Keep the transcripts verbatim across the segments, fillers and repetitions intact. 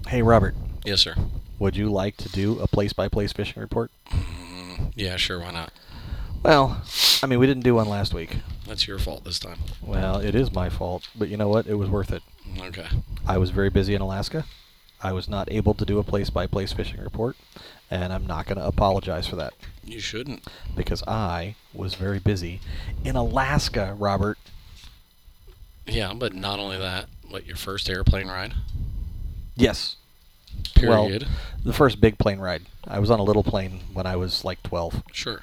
Hey, Robert, Yes, sir. would you like to do a place-by-place fishing report? Mm, yeah, sure. Why not? Well, I mean, we didn't do one last week. That's your fault this time. Well, it is my fault, but you know what? It was worth it. Okay. I was very busy in Alaska. I was not able to do a place-by-place fishing report, and I'm not going to apologize for that You shouldn't. because I was very busy in Alaska, Robert. Yeah, but not only that. What, your first airplane ride? Yes. Period. Well, the first big plane ride. I was on a little plane when I was like twelve. Sure.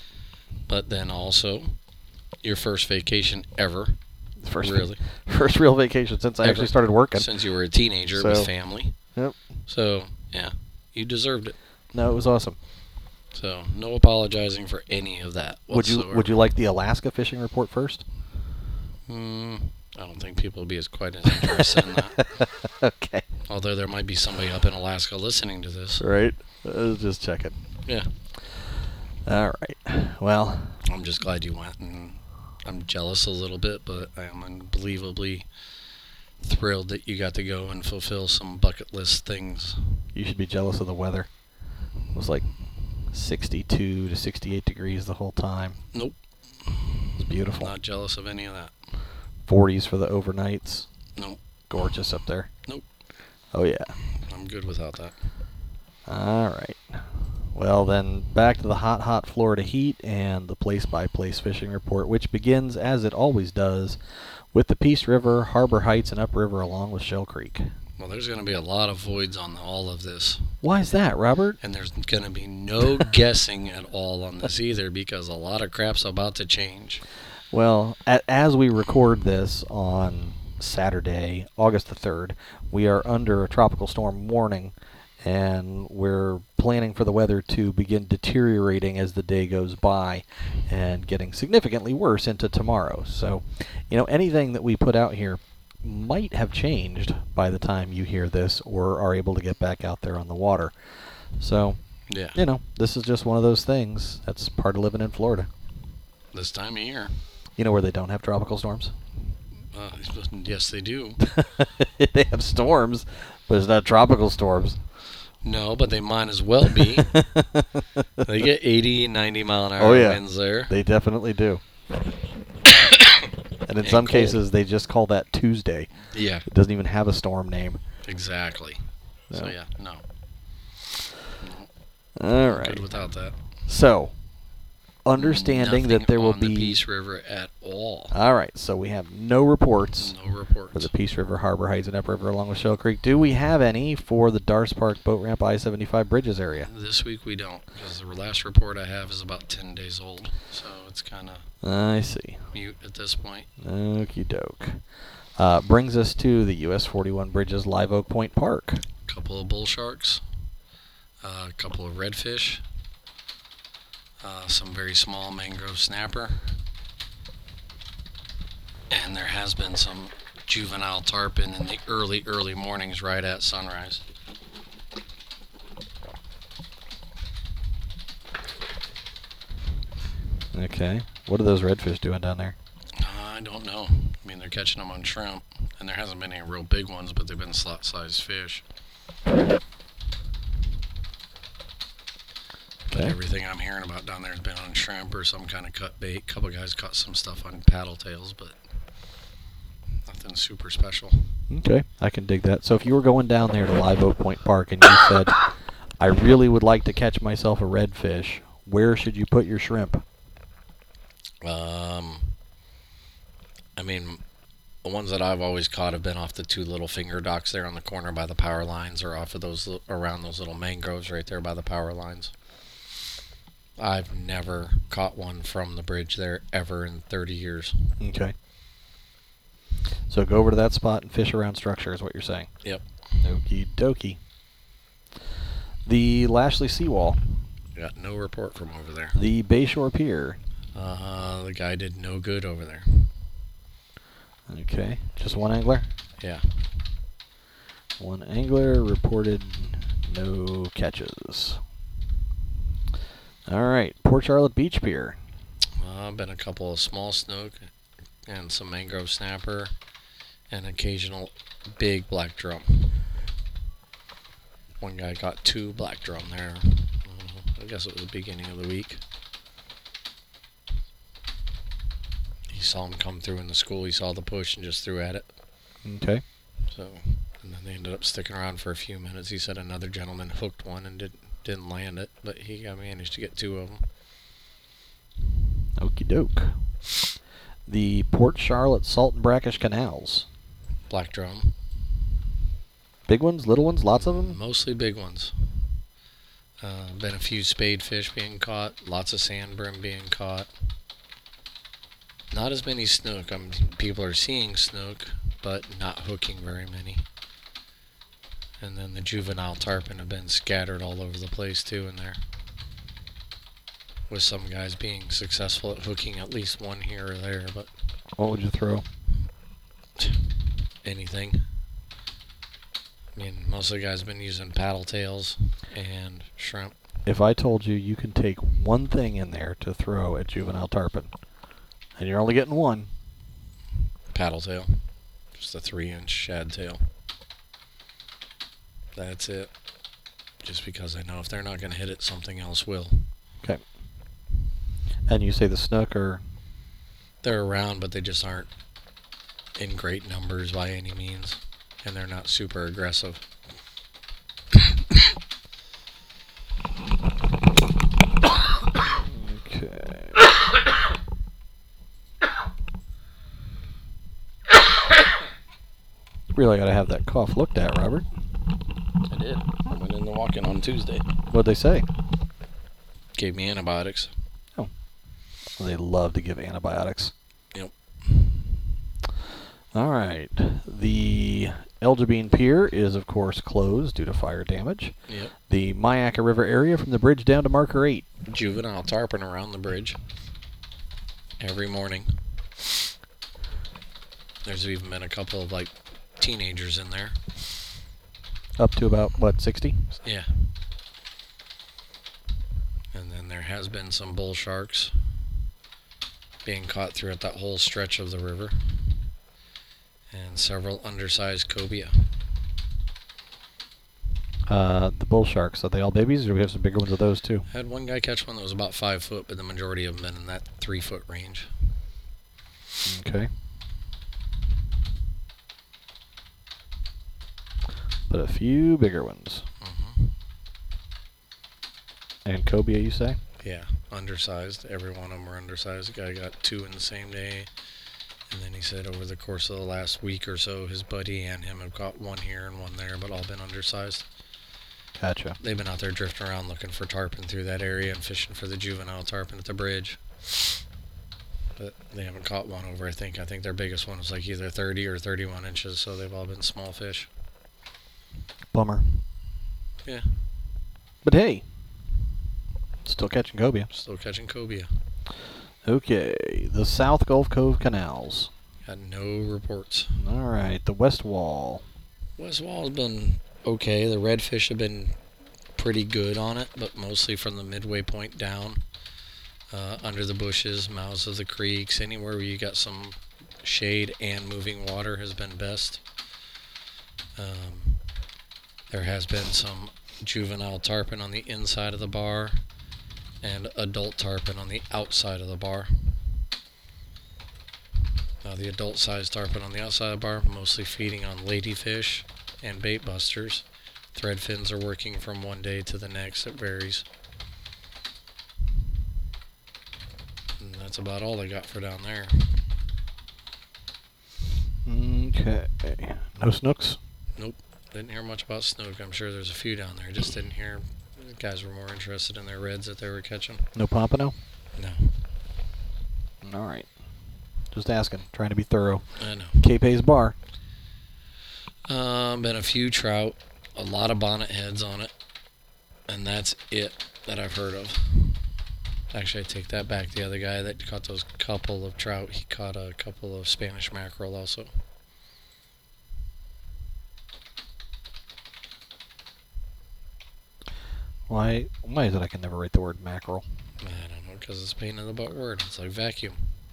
But then also, your first vacation ever. First, Really? first real vacation since I Ever. actually started working. Since you were a teenager So- with family. Yep. So, yeah, you deserved it. No, it was awesome. So, no apologizing for any of that Would you whatsoever. Would you like the Alaska fishing report first? Hmm, I don't think people will be as quite as interested in that. Okay. Although there might be somebody up in Alaska listening to this. Right. I was just checking. Yeah. All right. Well, I'm just glad you went, and I'm jealous a little bit, but I am unbelievably thrilled that you got to go and fulfill some bucket list things. you should be jealous of the weather. It was like sixty-two to sixty-eight degrees the whole time. Nope. It was beautiful. Not jealous of any of that. forties for the overnights. Nope. Gorgeous up there. Nope. Oh, yeah. I'm good without that. All right. Well, then, back to the hot, hot Florida heat and the place-by-place fishing report, which begins, as it always does, with the Peace River, Harbor Heights, and upriver along with Shell Creek. Well, there's going to be a lot of voids on all of this. Why is that, Robert? And there's going to be no guessing at all on this either, because a lot of crap's about to change. Well, a- as we record this on Saturday, August the third, we are under a tropical storm warning, and we're planning for the weather to begin deteriorating as the day goes by and getting significantly worse into tomorrow. So, you know, anything that we put out here might have changed by the time you hear this or are able to get back out there on the water. So, Yeah. you know, this is just one of those things that's part of living in Florida. This time of year. You know where they don't have tropical storms? Uh, yes, they do. They have storms, but it's not tropical storms. No, but they might as well be. They get eighty, ninety mile an hour Oh, yeah. winds there. They definitely do. And in And some cold. cases, they just call that Tuesday. Yeah, It doesn't even have a storm name. exactly. So, No. yeah, no. All Good right. without that. So, understanding Nothing that there will on be. the Peace River at all. All right. So we have no reports No reports. for the Peace River, Harbor Heights, and upriver along with Shell Creek. Do we have any for the Darce Park Boat Ramp I seventy-five Bridges area? This week we don't, because the last report I have is about ten days old. So it's kind of I see. mute at this point. Okie doke. Uh, brings us to the U S forty-one Bridges Live Oak Point Park. A couple of bull sharks, uh, a couple of redfish, uh, some very small mangrove snapper, and there has been some juvenile tarpon in the early, early mornings right at sunrise. Okay. What are those redfish doing down there? Uh, I don't know. I mean, they're catching them on shrimp, and there hasn't been any real big ones, but they've been slot-sized fish. But Okay. everything I'm hearing about down there has been on shrimp or some kind of cut bait. A couple guys caught some stuff on paddle tails, but nothing super special. Okay. I can dig that. So if you were going down there to Live Oak Point Park and you said, I really would like to catch myself a redfish, where should you put your shrimp? Um, I mean, the ones that I've always caught have been off the two little finger docks there on the corner by the power lines, or off of those li- around those little mangroves right there by the power lines. I've never caught one from the bridge there ever in thirty years. Okay. So go over to that spot and fish around structure is what you're saying. Yep. Okie dokie. The Lashley Seawall. Got no report from over there. The Bayshore Pier. Uh, the guy did no good over there. Okay. Just one angler? Yeah. One angler reported no catches. All right. Port Charlotte Beach Pier. Uh, been a couple of small snook and some mangrove snapper and occasional big black drum. One guy got two black drum there. Uh, I guess it was the beginning of the week. He saw him come through in the school. He saw the push and just threw at it. Okay. So, and then they ended up sticking around for a few minutes. He said another gentleman hooked one and didn't didn't land it, but he got managed to get two of them. Okie doke. The Port Charlotte Salt and Brackish Canals. Black drum. Big ones, little ones, lots of them? Mostly big ones. Uh, been a few spade fish being caught, lots of sand brim being caught. Not as many snook. I mean, people are seeing snook, but not hooking very many. And then the juvenile tarpon have been scattered all over the place too in there. With some guys being successful at hooking at least one here or there, but What would you throw? anything. I mean, most of the guys have been using paddle tails and shrimp. If I told you you can take one thing in there to throw at juvenile tarpon, and you're only getting one, Paddle tail. Just a three inch shad tail. That's it. Just because I know if they're not going to hit it, something else will. okay. And you say the snook are They're around, but they just aren't in great numbers by any means. And they're not super aggressive. okay. Really got to have that cough looked at, Robert. I did. I went in the walk-in on Tuesday. What'd they say? Gave me antibiotics. Well, they love to give antibiotics. Yep. All right. The Elgibine Pier is, of course, closed due to fire damage. Yep. The Myakka River area from the bridge down to Marker eight. Juvenile tarpon around the bridge. Every morning. There's even been a couple of, like, teenagers in there. Up to about, what, sixty? Yeah. And then there has been some bull sharks being caught throughout that whole stretch of the river. And several undersized cobia. Uh, the bull sharks, are they all babies, or do we have some bigger ones of those, too? Had one guy catch one that was about five foot, but the majority of them been in that three foot range. Okay. But a few bigger ones. Mm-hmm. And cobia, you say? Yeah, undersized. Every one of them were undersized. The guy got two in the same day. And then he said over the course of the last week or so, his buddy and him have got one here and one there, but all been undersized. Gotcha. They've been out there drifting around looking for tarpon through that area and fishing for the juvenile tarpon at the bridge. But they haven't caught one over, I think. I think their biggest one was like either thirty or thirty-one inches, so they've all been small fish. Bummer. Yeah. But hey, still catching cobia. Still catching cobia. Okay, the South Gulf Cove Canals. Got no reports. All right, the West Wall. West Wall's been okay. The redfish have been pretty good on it, but mostly from the midway point down. Uh, under the bushes, mouths of the creeks, anywhere where you got some shade and moving water has been best. Um, there has been some juvenile tarpon on the inside of the bar and adult tarpon on the outside of the bar. Now the adult sized tarpon on the outside of the bar mostly feeding on ladyfish and bait busters. Thread fins are working from one day to the next. It varies. And that's about all I got for down there. Okay. No snooks? Nope. Didn't hear much about snook. I'm sure there's a few down there. Just didn't hear. The guys were more interested in their reds that they were catching. No pompano? No. All right. Just asking. Trying to be thorough. I know. Cape Hayes Bar. Um, been a few trout. A lot of bonnet heads on it. And that's it that I've heard of. Actually, I take that back. The other guy that caught those couple of trout, he caught a couple of Spanish mackerel also. Why Why is it I can never write the word mackerel? I don't know, because it's a pain in the butt word. It's like vacuum.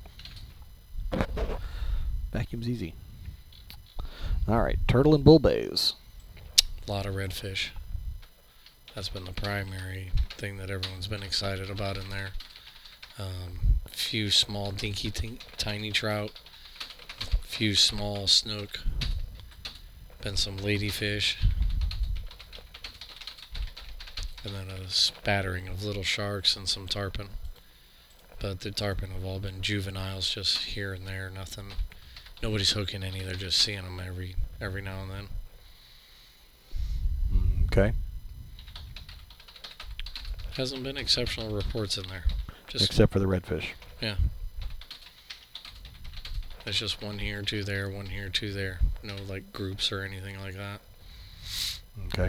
Vacuum's easy. All right. Turtle and bull bays. A lot of redfish. That's been the primary thing that everyone's been excited about in there. Um, a few small dinky tink, tiny trout, a few small snook, been some ladyfish, and then a spattering of little sharks and some tarpon. But the tarpon have all been juveniles, just here and there, nothing. Nobody's hooking any, they're just seeing them every every now and then. Okay. Hasn't been exceptional reports in there. Just Except for the redfish. yeah. It's just one here, two there, one here, two there. No like groups or anything like that. Okay.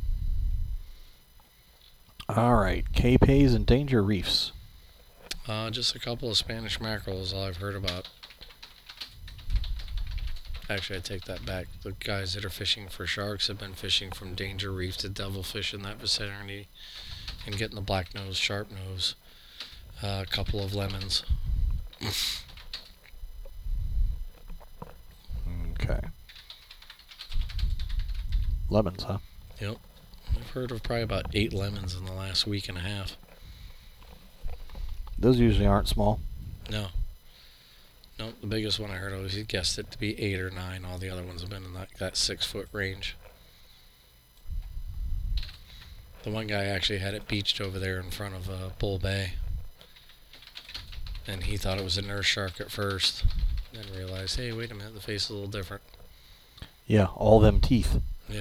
All right. Cape Haze and Danger Reefs. Uh, just a couple of Spanish mackerel is all I've heard about. Actually, I take that back. The guys that are fishing for sharks have been fishing from Danger Reef to Devilfish in that vicinity and getting the black nose, sharp nose, uh, a couple of lemons. Okay. Lemons, huh? Yep. I've heard of probably about eight lemons in the last week and a half. Those usually aren't small. No. No, the biggest one I heard of, he guessed it to be eight or nine. All the other ones have been in that, that six foot range. The one guy actually had it beached over there in front of uh, Bull Bay. And he thought it was a nurse shark at first. Then realized, hey, wait a minute, the face is a little different. Yeah, all them teeth. Yeah.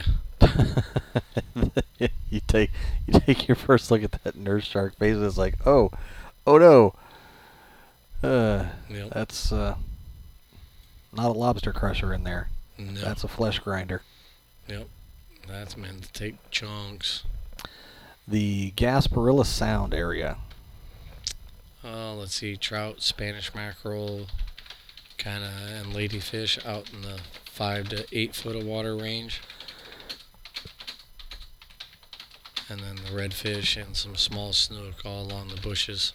you take you take your first look at that nurse shark face and it's like, oh, oh no. Uh, Yep. That's uh, not a lobster crusher in there. No. That's a flesh grinder. Yep. That's meant to take chunks. The Gasparilla Sound area. Uh, let's see, trout, Spanish mackerel, kind of, and ladyfish out in the five to eight foot of water range. And then the redfish and some small snook all along the bushes.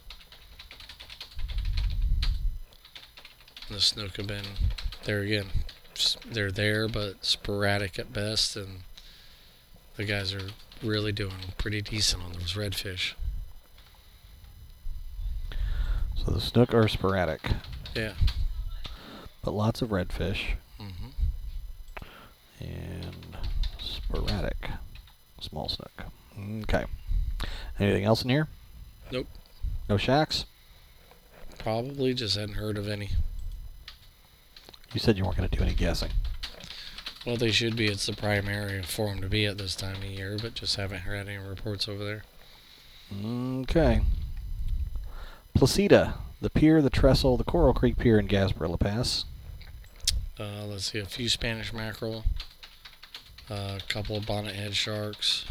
And the snook have been there again. They're there, but sporadic at best, and the guys are really doing pretty decent on those redfish. So the snook are sporadic, Yeah. but lots of redfish Mm-hmm. and sporadic small snook. Okay. Anything else in here? Nope. No shacks? Probably just hadn't heard of any. You said you weren't going to do any guessing. Well, they should be. It's the prime area for them to be at this time of year, but just haven't heard any reports over there. Okay. Placida, the pier, the trestle, the Coral Creek Pier in Gasparilla Pass. Uh, let's see, a few Spanish mackerel, uh, a couple of bonnethead sharks,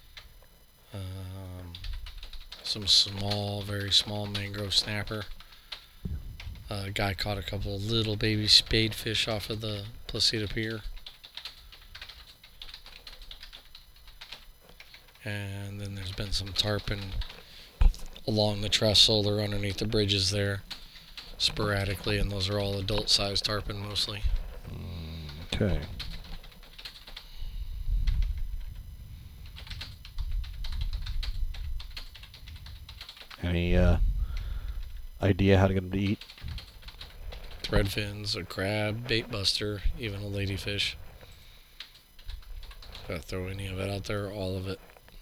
um, some small, very small mangrove snapper. A guy caught a couple of little baby spadefish off of the Placida Pier. And then there's been some tarpon along the trestle or underneath the bridges there sporadically, and those are all adult-sized tarpon mostly. Okay. Any uh, idea how to get them to eat? Redfins, a crab, bait buster, even a ladyfish. Gotta throw any of it out there, all of it.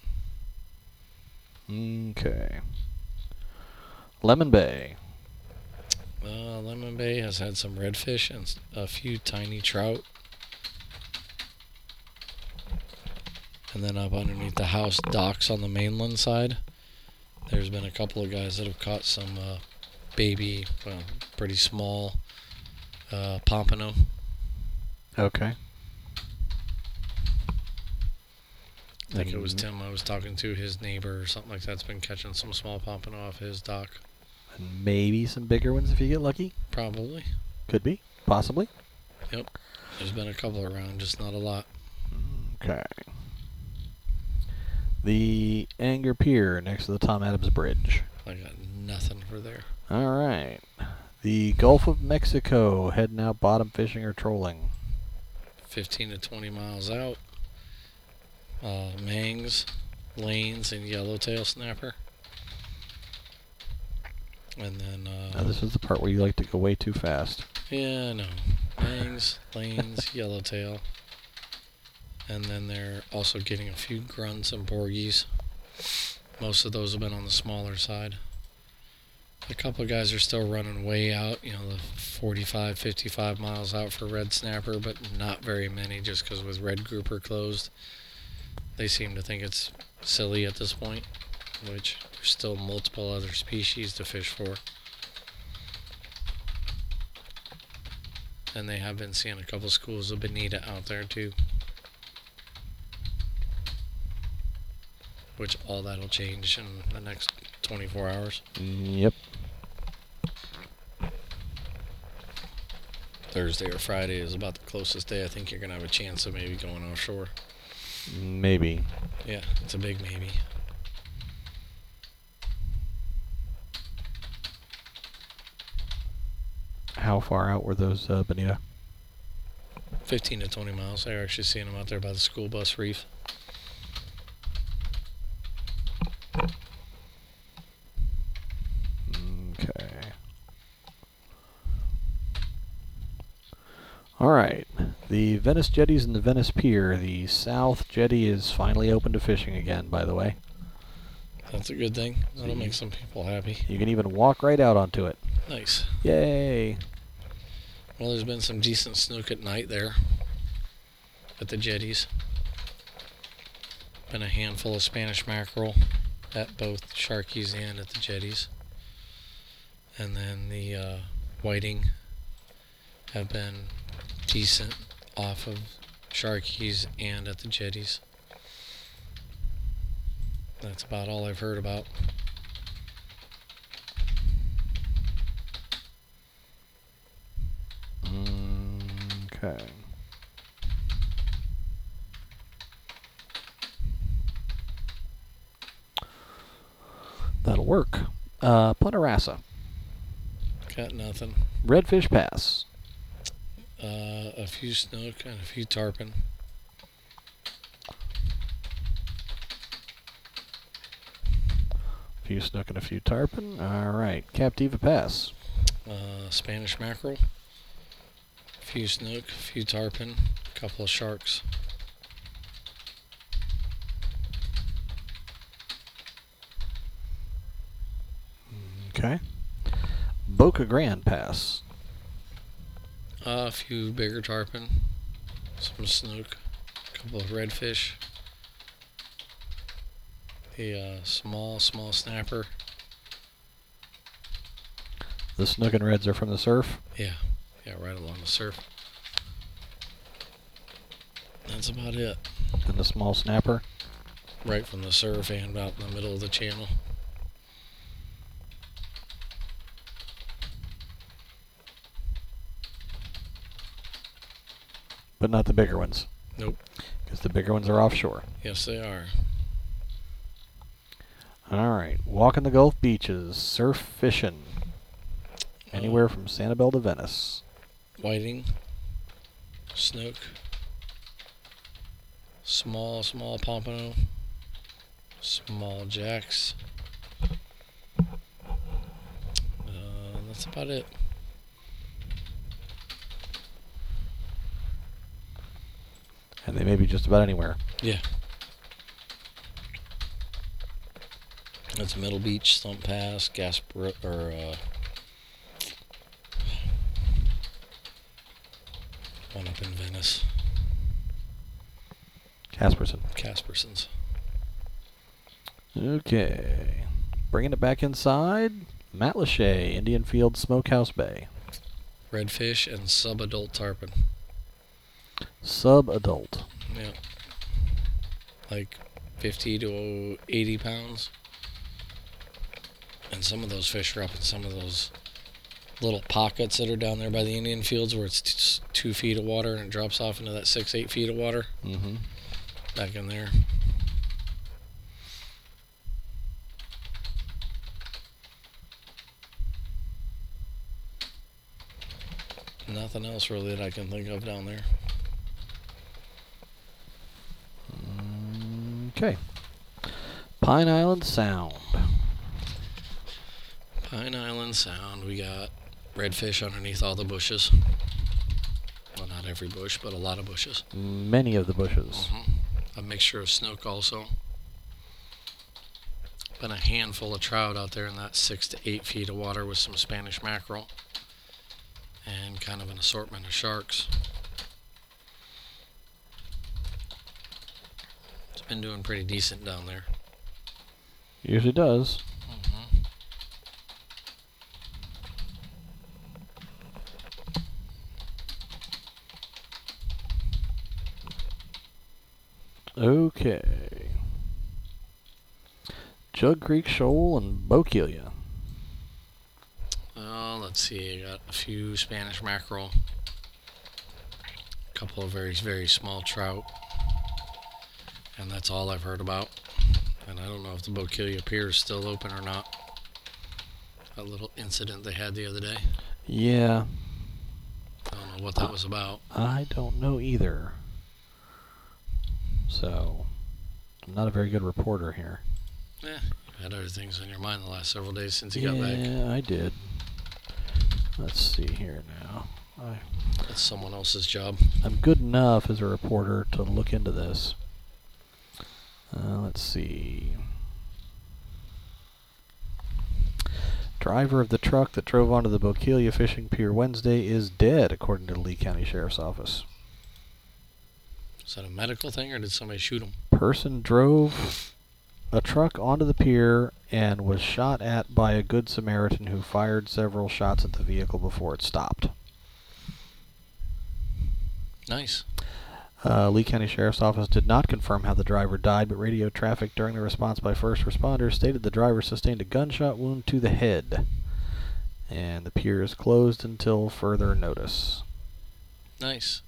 Okay. Lemon Bay. Uh, Lemon Bay has had some redfish and s- a few tiny trout. And then up underneath the house docks on the mainland side, there's been a couple of guys that have caught some uh, baby, well, pretty small uh, pompano. Okay. I think it was And- Tim I was talking to, his neighbor or something like that's been catching some small pompano off his dock. And maybe some bigger ones if you get lucky. Probably. Could be. Possibly. There's been a couple around, just not a lot. Okay. The Anger Pier next to the Tom Adams Bridge. I got nothing for there. All right. The Gulf of Mexico, heading out bottom fishing or trolling. fifteen to twenty miles out. Uh, Mangs, lanes, and yellowtail snapper. And then, uh, Now this is the part where you like to go way too fast. yeah, no. Bangs, lanes, yellowtail. And then they're also getting a few grunts and porgies. Most of those have been on the smaller side. A couple of guys are still running way out, you know, the forty-five, fifty-five miles out for red snapper, but not very many just because with red grouper closed, they seem to think it's silly at this point, which there's still multiple other species to fish for. And they have been seeing a couple schools of bonita out there too. Which all that'll change in the next twenty-four hours. Yep. Thursday or Friday is about the closest day I think you're going to have a chance of maybe going offshore. Maybe. Yeah, it's a big maybe. How far out were those uh, bonita? fifteen to twenty miles. They're actually seeing them out there by the school bus reef. Okay. All right. The Venice jetties and the Venice Pier. The South Jetty is finally open to fishing again, by the way. That's a good thing. That'll make some people happy. You can even walk right out onto it. Nice. Yay. Well, there's been some decent snook at night there at the jetties. Been a handful of Spanish mackerel at both Sharkies and at the jetties. And then the uh, whiting have been decent off of Sharkies and at the jetties. That's about all I've heard about. Okay. That'll work. Uh, Punta Rassa. Got nothing. Redfish Pass. Uh, a few snook and a few tarpon. A few snook and a few tarpon. All right. Captiva Pass. Uh, Spanish mackerel. A few snook, a few tarpon, a couple of sharks. Okay. Boca Grande Pass. Uh, a few bigger tarpon, some snook, a couple of redfish. The uh, small, small snapper. The snook and reds are from the surf. Yeah, yeah, right along the surf. That's about it. And the small snapper. Right from the surf and out in the middle of the channel. But not the bigger ones. Nope. Because the bigger ones are offshore. Yes, they are. All right. Walking the Gulf beaches. Surf fishing. Anywhere from Sanibel to Venice. Whiting, snook, small, small pompano, small jacks. Uh, that's about it. And they may be just about anywhere. Yeah. That's Middle Beach, Stump Pass, Gasper, or uh, one up in Venice, Casperson. Casperson's. Okay. Bringing it back inside. Matlacha, Indian Field, Smokehouse Bay. Redfish and sub-adult tarpon. Sub-adult. Yeah. Like fifty to eighty pounds. And some of those fish are up in some of those little pockets that are down there by the Indian fields where it's t- two feet of water and it drops off into that six, eight feet of water. Mm-hmm. Back in there. Nothing else really that I can think of down there. Okay. Pine Island Sound. Pine Island Sound. We got redfish underneath all the bushes. Well, not every bush, but a lot of bushes. Many of the bushes. Mm-hmm. A mixture of snook also. Been a handful of trout out there in that six to eight feet of water with some Spanish mackerel. And kind of an assortment of sharks. It's been doing pretty decent down there. Usually does. Mm-hmm. Okay. Jug Creek Shoal and Bokeelia. Uh, let's see. I got a few Spanish mackerel. A couple of very, very small trout. And that's all I've heard about. And I don't know if the Bokeelia Pier is still open or not. That little incident they had the other day. Yeah. I don't know what that uh, was about. I don't know either. So, I'm not a very good reporter here. Yeah, you've had other things on your mind the last several days since you yeah, got back. Yeah, I did. Let's see here now. I, That's someone else's job. I'm good enough as a reporter to look into this. Uh, let's see. Driver of the truck that drove onto the Bokeelia Fishing Pier Wednesday is dead, according to the Lee County Sheriff's Office. Is that a medical thing, or did somebody shoot him? Person drove a truck onto the pier and was shot at by a Good Samaritan who fired several shots at the vehicle before it stopped. Nice. Uh, Lee County Sheriff's Office did not confirm how the driver died, but radio traffic during the response by first responders stated the driver sustained a gunshot wound to the head. And the pier is closed until further notice. Nice.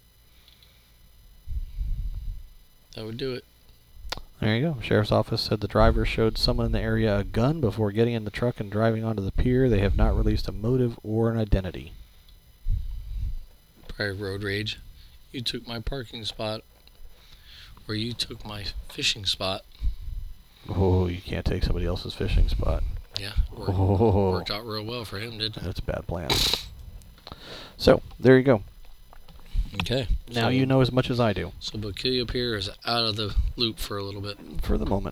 That would do it. There you go. Sheriff's Office said the driver showed someone in the area a gun before getting in the truck and driving onto the pier. They have not released a motive or an identity. Prior road rage. You took my parking spot, or you took my fishing spot. Oh, you can't take somebody else's fishing spot. Yeah, worked, Oh. worked out real well for him, didn't it? That's a bad plan. So, there you go. Okay. Now so, you know as much as I do. So Bokeelia Pier is out of the loop for a little bit. For the moment.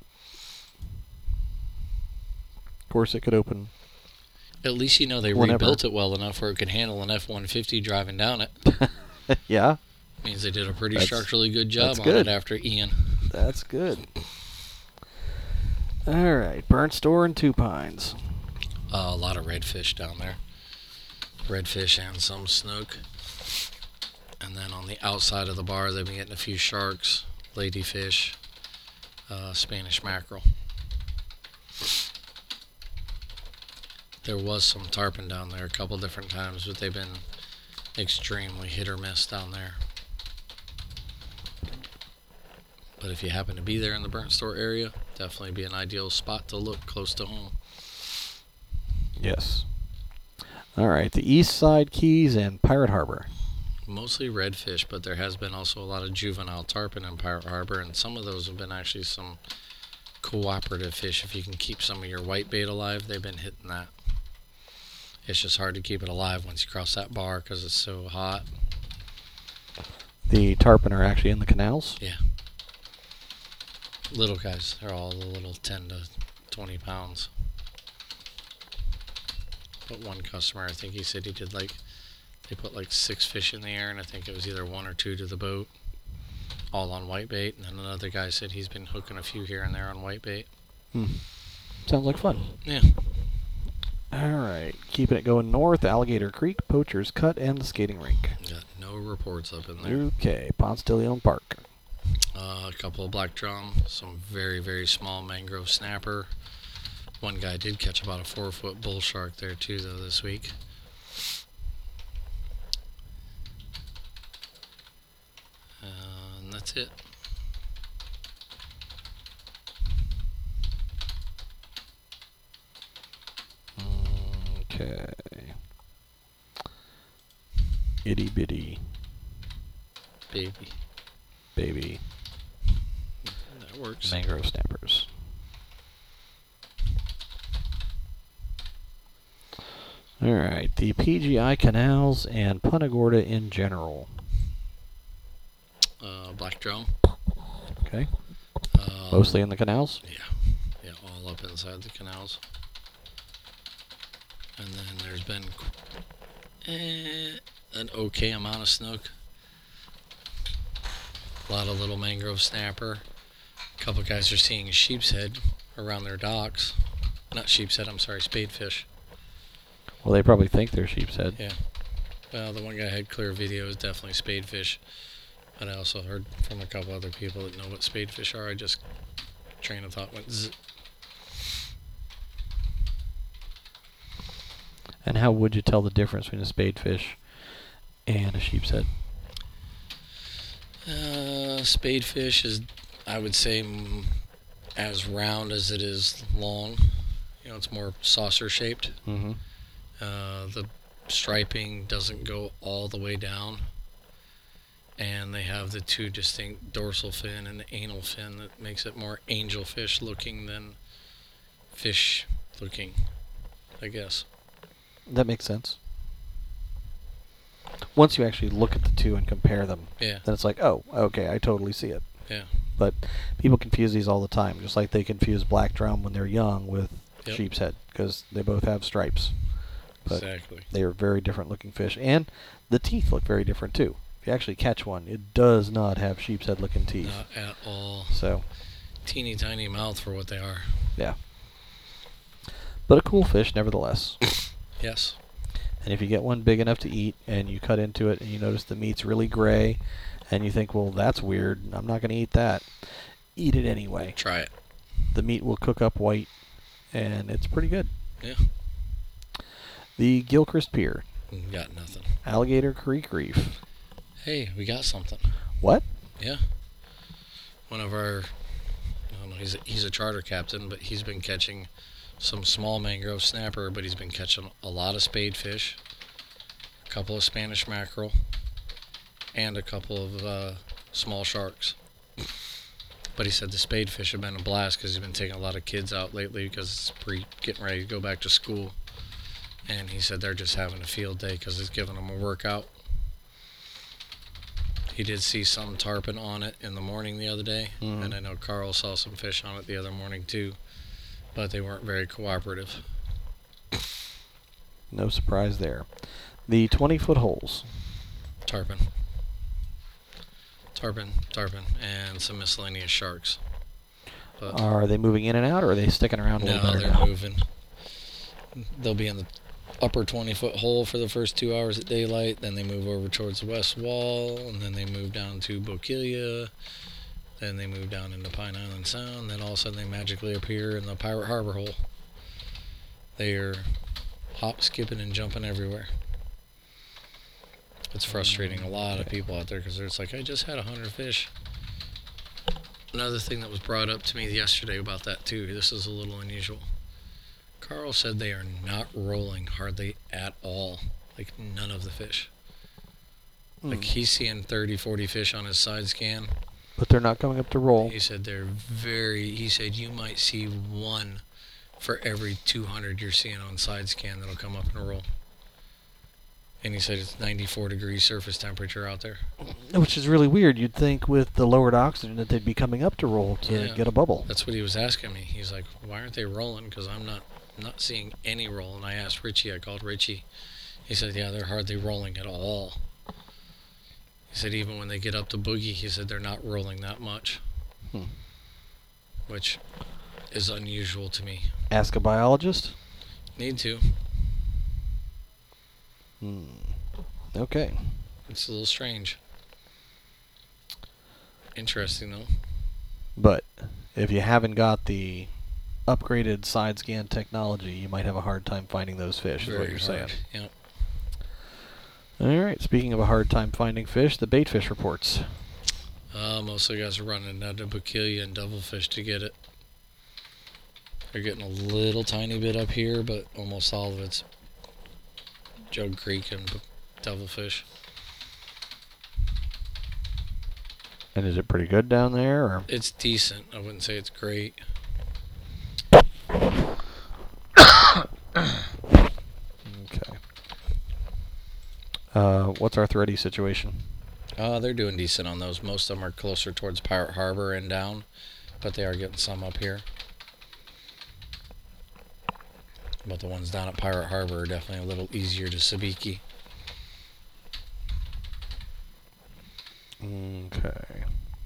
Of course, it could open. At least you know they Whenever. rebuilt it well enough where it could handle an F one fifty driving down it. Yeah. Means they did a pretty That's- structurally good job that's on good. it after Ian. That's good. All right. Burnt Store and Two Pines. Uh, a lot of redfish down there. Redfish and some snook. And then on the outside of the bar, they've been getting a few sharks, ladyfish, uh, Spanish mackerel. There was some tarpon down there a couple different times, but they've been extremely hit or miss down there. But if you happen to be there in the Burnt Store area, definitely be an ideal spot to look close to home. Yes. All right. The East Side Keys and Pirate Harbor. Mostly redfish, but there has been also a lot of juvenile tarpon in Pirate Harbor, and some of those have been actually some cooperative fish. If you can keep some of your whitebait alive, they've been hitting that. It's just hard to keep it alive once you cross that bar because it's so hot. The tarpon are actually in the canals? Yeah. Little guys, they're all the little ten to twenty pounds. But one customer, I think he said he did like, they put like six fish in the air, and I think it was either one or two to the boat, all on whitebait. And then another guy said he's been hooking a few here and there on whitebait. Hmm. Sounds like fun. Yeah. All right. Keeping it going north, Alligator Creek, Poacher's Cut, and the skating rink. Got no reports up in there. Okay. Ponce de Leon Park. Uh, a couple of black drum, some very, very small mangrove snapper. One guy did catch about a four foot bull shark there too, though, this week. Uh, and that's it. Okay. Itty bitty Baby. baby That works. mangrove snappers. All right, the P G I canals and Punta Gorda in general. Uh, black drum. Okay. Um, Mostly in the canals? Yeah. Yeah, all up inside the canals. And then there's been eh, an okay amount of snook. A lot of little mangrove snapper. A couple guys are seeing sheep's head around their docks. Not sheep's head, I'm sorry, spadefish. Well, they probably think they're sheep's head. Yeah. Well, the one guy had clear video is definitely spadefish. But I also heard from a couple other people that know what spadefish are. I just train of thought went zzz. And how would you tell the difference between a spadefish and a sheep's head? Uh, spadefish is, I would say, m- as round as it is long. You know, it's more saucer shaped. Mm-hmm. Uh, the striping doesn't go all the way down. And they have the two distinct dorsal fin and the anal fin that makes it more angelfish looking than fish looking, I guess. That makes sense. Once you actually look at the two and compare them, Yeah. then it's like, oh, okay, I totally see it. Yeah. But people confuse these all the time, just like they confuse black drum when they're young with Yep. sheep's head, because they both have stripes. But Exactly. they are very different looking fish, and the teeth look very different too. If you actually catch one, it does not have sheep's head looking teeth. Not at all. So, Teeny tiny mouth for what they are. yeah. But a cool fish, nevertheless. Yes. And if you get one big enough to eat and you cut into it and you notice the meat's really gray and you think, well, that's weird, I'm not going to eat that, eat it anyway. Try it. The meat will cook up white and it's pretty good. Yeah. The Gilchrist Pier, Got nothing. Alligator Creek Reef. Hey, we got something. What? Yeah. One of our, I don't know, he's a, he's a charter captain, but he's been catching some small mangrove snapper, but he's been catching a lot of spadefish, a couple of Spanish mackerel, and a couple of uh, small sharks. But he said the spadefish have been a blast because he's been taking a lot of kids out lately because it's pre getting ready to go back to school. And he said they're just having a field day because it's giving them a workout. He did see some tarpon on it in the morning the other day, Mhm. and I know Carl saw some fish on it the other morning too, but they weren't very cooperative. No surprise there. The twenty-foot holes. Tarpon. Tarpon, tarpon, and some miscellaneous sharks. But Are they moving in and out, or are they sticking around a no, little better they're now? moving. They'll be in the upper twenty-foot hole for the first two hours at daylight, then they move over towards the west wall, and then they move down to Bokeelia, then they move down into Pine Island Sound, then all of a sudden they magically appear in the Pirate Harbor hole. They are hop, skipping, and jumping everywhere. It's frustrating a lot of people out there because it's like, I just had a hundred fish. Another thing that was brought up to me yesterday about that too, this is a little unusual. Carl said they are not rolling hardly at all. Like none of the fish. Like Hmm. he's seeing thirty, forty fish on his side scan. But they're not coming up to roll. He said they're very, he said you might see one for every two hundred you're seeing on side scan that'll come up and roll. And he said it's ninety-four degrees surface temperature out there. Which is really weird. You'd think with the lowered oxygen that they'd be coming up to roll to Yeah. get a bubble. That's what he was asking me. He's like, why aren't they rolling? Because I'm not, not seeing any roll. And I asked Richie, I called Richie. He said, yeah, they're hardly rolling at all. He said even when they get up to boogie, he said they're not rolling that much. Hmm. Which is unusual to me. Ask a biologist. Need to. Hmm. Okay. It's a little strange. Interesting though. But if you haven't got the upgraded side scan technology, you might have a hard time finding those fish, is what Very you're hard. saying. Yep. All right. Speaking of a hard time finding fish, the bait fish reports. Uh, most of the guys are running down to Bokeelia and Devilfish to get it. They're getting a little tiny bit up here, but almost all of it's Jug Creek and B- Devilfish. And is it pretty good down there? Or? It's decent. I wouldn't say it's great. Okay. Uh, what's our thready situation? Uh, they're doing decent on those. Most of them are closer towards Pirate Harbor and down, but they are getting some up here. But the ones down at Pirate Harbor are definitely a little easier to sabiki. Okay.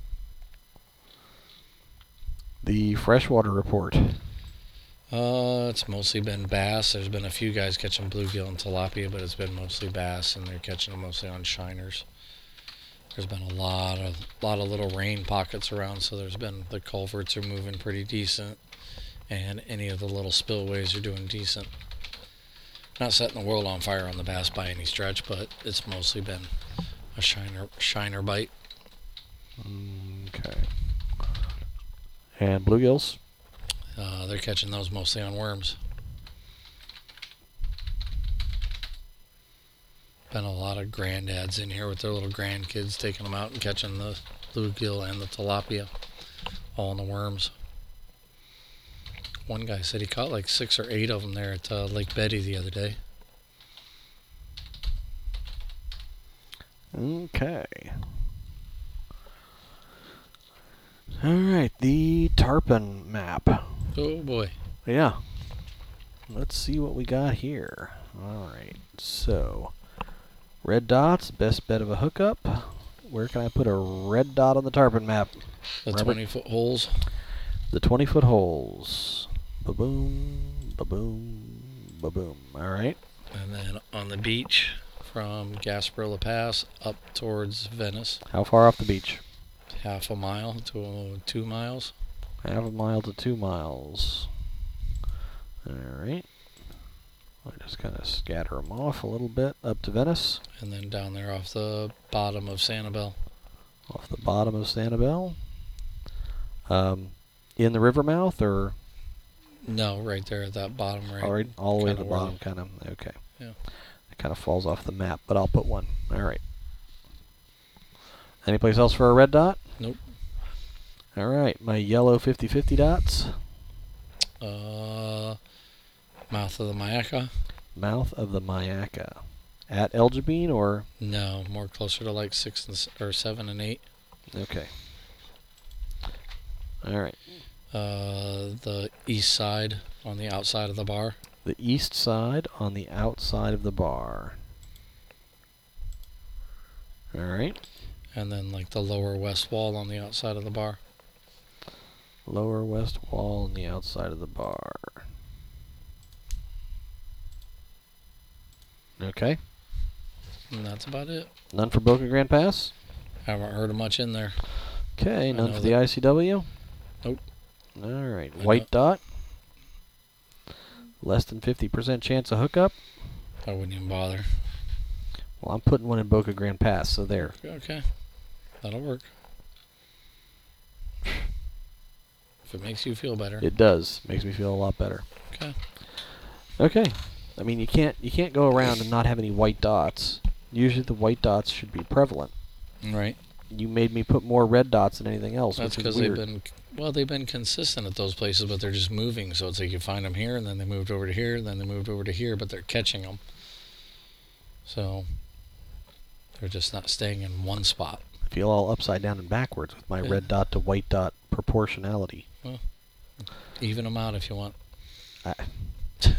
The freshwater report. Uh, it's mostly been bass. There's been a few guys catching bluegill and tilapia, but it's been mostly bass, and they're catching them mostly on shiners. There's been a lot of lot of little rain pockets around, so there's been the culverts are moving pretty decent, and any of the little spillways are doing decent. Not setting the world on fire on the bass by any stretch, but it's mostly been a shiner shiner bite. Okay. And bluegills? Uh, they're catching those mostly on worms. Been a lot of granddads in here with their little grandkids taking them out and catching the bluegill and the tilapia, all in the worms. One guy said he caught like six or eight of them there at uh, Lake Betty the other day. Okay. All right, the tarpon map. Oh boy. Yeah. Let's see what we got here. All right, so red dots, best bet of a hookup. Where can I put a red dot on the tarpon map? The Robert? twenty foot holes. The twenty foot holes. Ba-boom, ba-boom, ba-boom. All right. And then on the beach from Gasparilla Pass up towards Venice, How far off the beach? half a mile to uh, two miles. Half a mile to two miles. All right. I'll just kind of scatter them off a little bit up to Venice. And then down there off the bottom of Sanibel. Off the bottom of Sanibel. Um, in the river mouth or? No, right there at that bottom right. All right, all the way to the Kinda where bottom, kind of. Okay. Yeah. It kind of falls off the map, but I'll put one. All right. Any place else for a red dot? Nope. All right, my yellow fifty fifty dots. Uh, mouth of the Mayaca. Mouth of the Mayaca. At Eljabine or? No, more closer to like six and s- or seven and eight. Okay. All right. Uh, the east side on the outside of the bar. The east side on the outside of the bar. All right. And then like the lower west wall on the outside of the bar. Lower west wall on the outside of the bar. Okay. And that's about it. None for Boca Grande Pass? Haven't heard of much in there. Okay, I none know for the that- I C W? Nope. All right. I White dot. Less than fifty percent chance of hookup. I wouldn't even bother. Well, I'm putting one in Boca Grande Pass, so there. Okay. That'll work. If it makes you feel better. It does. Makes me feel a lot better. Okay. Okay. I mean, you can't you can't go around and not have any white dots. Usually the white dots should be prevalent. Right. You made me put more red dots than anything else, That's which is because they've weird. been well, they've been consistent at those places, but they're just moving. So it's like you find them here, and then they moved over to here, and then they moved over to here, but they're catching them. So they're just not staying in one spot. I feel all upside down and backwards with my Yeah. red dot to white dot proportionality. Even them out if you want. I, it's,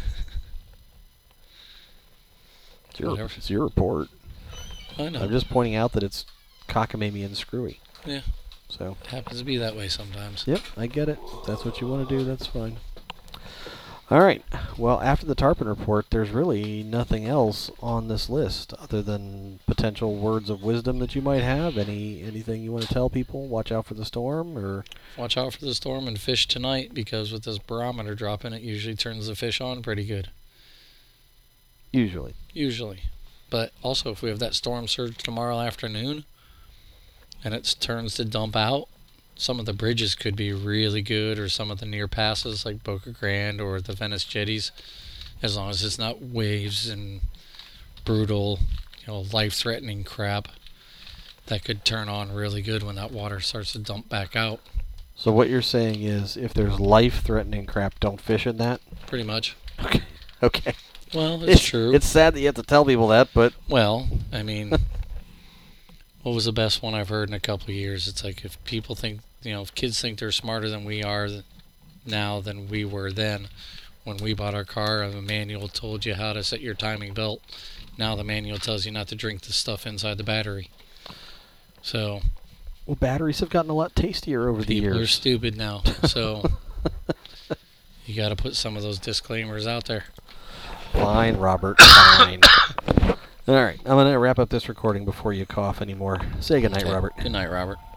your, Whatever. it's your report. I know. I'm just pointing out that it's cockamamie and screwy. Yeah. So, It happens to be that way sometimes. yep, I get it. If that's what you want to do, that's fine. All right. Well, after the tarpon report, there's really nothing else on this list other than potential words of wisdom that you might have. Any anything you want to tell people? Watch out for the storm, or Watch out for the storm and fish tonight, because with this barometer dropping, it usually turns the fish on pretty good. usually. Usually. But also, if we have that storm surge tomorrow afternoon and it turns to dump out, some of the bridges could be really good, or some of the near passes like Boca Grande or the Venice jetties, as long as it's not waves and brutal, you know, life-threatening crap. That could turn on really good when that water starts to dump back out. So what you're saying is, if there's life-threatening crap, don't fish in that. Pretty much. Okay. Okay. Well, it's, true. It's sad that you have to tell people that, but well, I mean, what was the best one I've heard in a couple of years? It's like if people think, you know, if kids think they're smarter than we are now than we were then. When we bought our car, the manual told you how to set your timing belt. Now the manual tells you not to drink the stuff inside the battery. So, well, batteries have gotten a lot tastier over the years. People are stupid now, so you got to put some of those disclaimers out there. Fine, Robert. Fine. All right, I'm going to wrap up this recording before you cough anymore. Say goodnight, Okay. Robert. Good night, Robert.